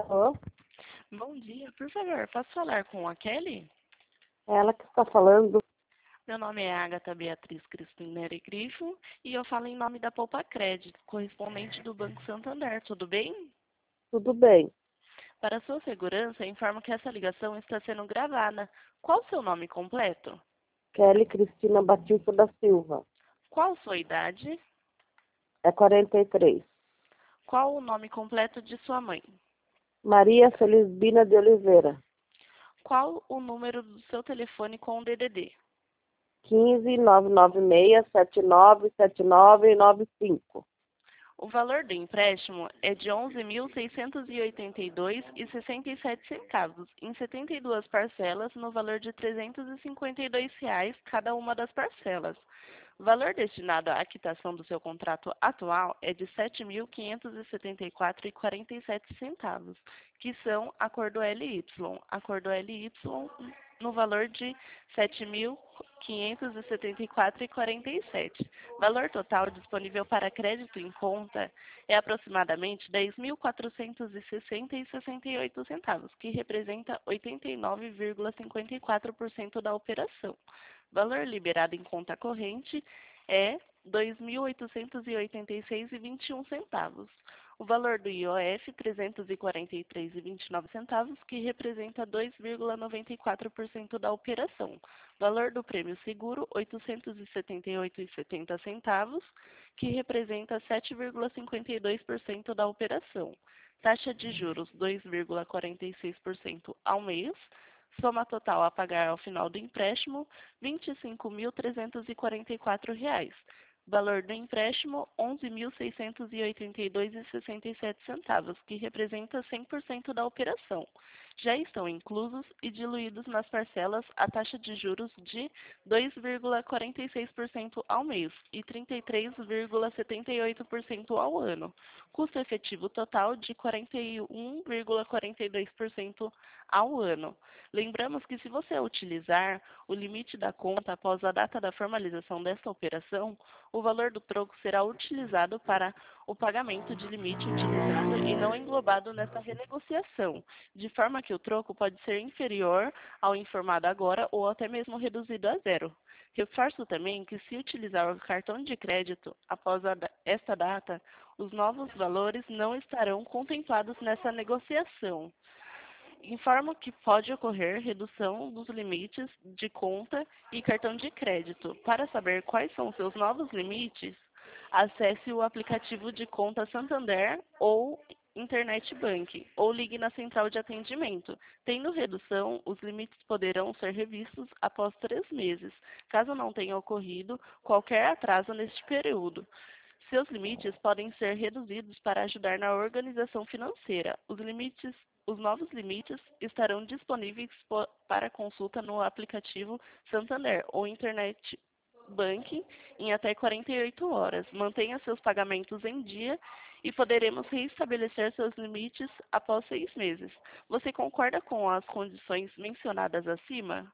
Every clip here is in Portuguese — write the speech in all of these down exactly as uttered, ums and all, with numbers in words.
Alô? Bom dia, por favor, posso falar com a Kelly? É ela que está falando. Meu nome é Agatha Beatriz Crispim Neri Grifo e eu falo em nome da Poupa Crédito, correspondente do Banco Santander, tudo bem? Tudo bem. Para sua segurança, informo que essa ligação está sendo gravada. Qual o seu nome completo? Kelly Cristina Batista da Silva. Qual sua idade? É quarenta e três. Qual o nome completo de sua mãe? Maria Felizbina de Oliveira. Qual o número do seu telefone com o D D D? quinze, nove nove seis, sete nove sete nove nove cinco. O valor do empréstimo é de onze mil seiscentos e oitenta e dois reais e sessenta e sete centavos, em setenta e duas parcelas, no valor de trezentos e cinquenta e dois reais cada uma das parcelas. O valor destinado à quitação do seu contrato atual é de sete mil quinhentos e setenta e quatro reais e quarenta e sete centavos, que são acordo L Y. Acordo L Y no valor de sete mil quinhentos e setenta e quatro reais e quarenta e sete centavos. Valor total disponível para crédito em conta é aproximadamente dez mil quatrocentos e sessenta reais e sessenta e oito centavos, que representa oitenta e nove vírgula cinquenta e quatro por cento da operação. Valor liberado em conta corrente é dois mil oitocentos e oitenta e seis reais e vinte e um centavos. O valor do I O F, trezentos e quarenta e três reais e vinte e nove centavos, que representa dois vírgula noventa e quatro por cento da operação. Valor do prêmio seguro, oitocentos e setenta e oito reais e setenta centavos, que representa sete vírgula cinquenta e dois por cento da operação. Taxa de juros, dois vírgula quarenta e seis por cento ao mês. Soma total a pagar ao final do empréstimo, vinte e cinco mil trezentos e quarenta e quatro reais. Valor do empréstimo, onze mil seiscentos e oitenta e dois reais e sessenta e sete centavos, que representa cem por cento da operação. Já estão inclusos e diluídos nas parcelas a taxa de juros de dois vírgula quarenta e seis por cento ao mês e trinta e três vírgula setenta e oito por cento ao ano. Custo efetivo total de quarenta e um vírgula quarenta e dois por cento ao ano. Lembramos que se você utilizar o limite da conta após a data da formalização desta operação, o valor do troco será utilizado para o pagamento de limite utilizado e não englobado nesta renegociação, de forma que o troco pode ser inferior ao informado agora ou até mesmo reduzido a zero. Reforço também que, se utilizar o cartão de crédito após a, esta data, os novos valores não estarão contemplados nessa negociação. Informo que pode ocorrer redução dos limites de conta e cartão de crédito. Para saber quais são seus novos limites, acesse o aplicativo de conta Santander ou Internet Banking, ou ligue na central de atendimento. Tendo redução, os limites poderão ser revistos após três meses, caso não tenha ocorrido qualquer atraso neste período. Seus limites podem ser reduzidos para ajudar na organização financeira. Os limites Os novos limites estarão disponíveis para consulta no aplicativo Santander ou Internet Banking em até quarenta e oito horas. Mantenha seus pagamentos em dia e poderemos reestabelecer seus limites após seis meses. Você concorda com as condições mencionadas acima?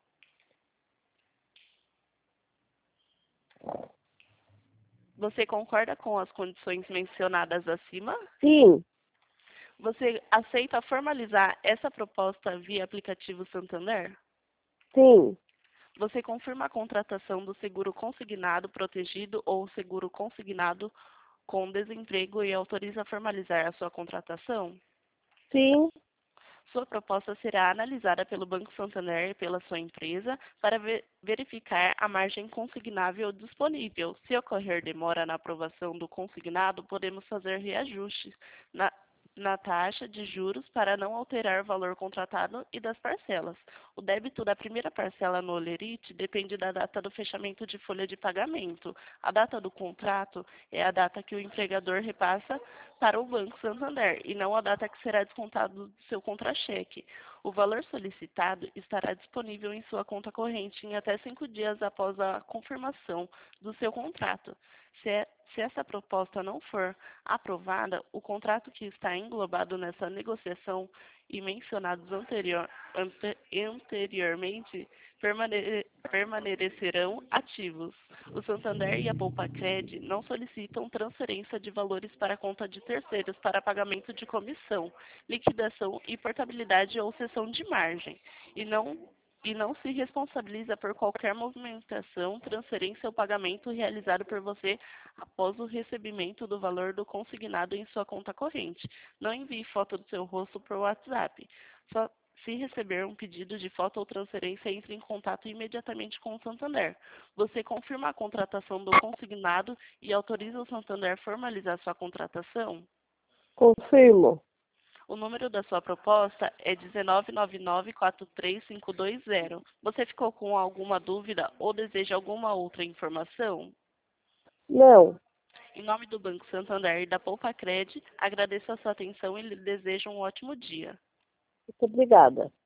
Você concorda com as condições mencionadas acima? Sim. Você aceita formalizar essa proposta via aplicativo Santander? Sim. Você confirma a contratação do seguro consignado protegido ou seguro consignado com desemprego e autoriza a formalizar a sua contratação? Sim. Sua proposta será analisada pelo Banco Santander e pela sua empresa para ver, verificar a margem consignável disponível. Se ocorrer demora na aprovação do consignado, podemos fazer reajustes na na taxa de juros para não alterar o valor contratado e das parcelas. O débito da primeira parcela no Olerite depende da data do fechamento de folha de pagamento. A data do contrato é a data que o empregador repassa para o Banco Santander e não a data que será descontado do seu contra-cheque. O valor solicitado estará disponível em sua conta corrente em até cinco dias após a confirmação do seu contrato. Se, é, Se essa proposta não for aprovada, o contrato que está englobado nessa negociação e mencionados anterior, ante, anteriormente permane, permanecerão ativos. O Santander e a Poupacred não solicitam transferência de valores para a conta de terceiros para pagamento de comissão, liquidação e portabilidade ou cessão de margem, e não e não se responsabiliza por qualquer movimentação, transferência ou pagamento realizado por você após o recebimento do valor do consignado em sua conta corrente. Não envie foto do seu rosto por WhatsApp. Só se receber um pedido de foto ou transferência, entre em contato imediatamente com o Santander. Você confirma a contratação do consignado e autoriza o Santander a formalizar sua contratação? Confirmo. O número da sua proposta é um nove nove nove quatro três cinco dois zero. Você ficou com alguma dúvida ou deseja alguma outra informação? Não. Em nome do Banco Santander e da Poupacred, agradeço a sua atenção e lhe desejo um ótimo dia. Muito obrigada.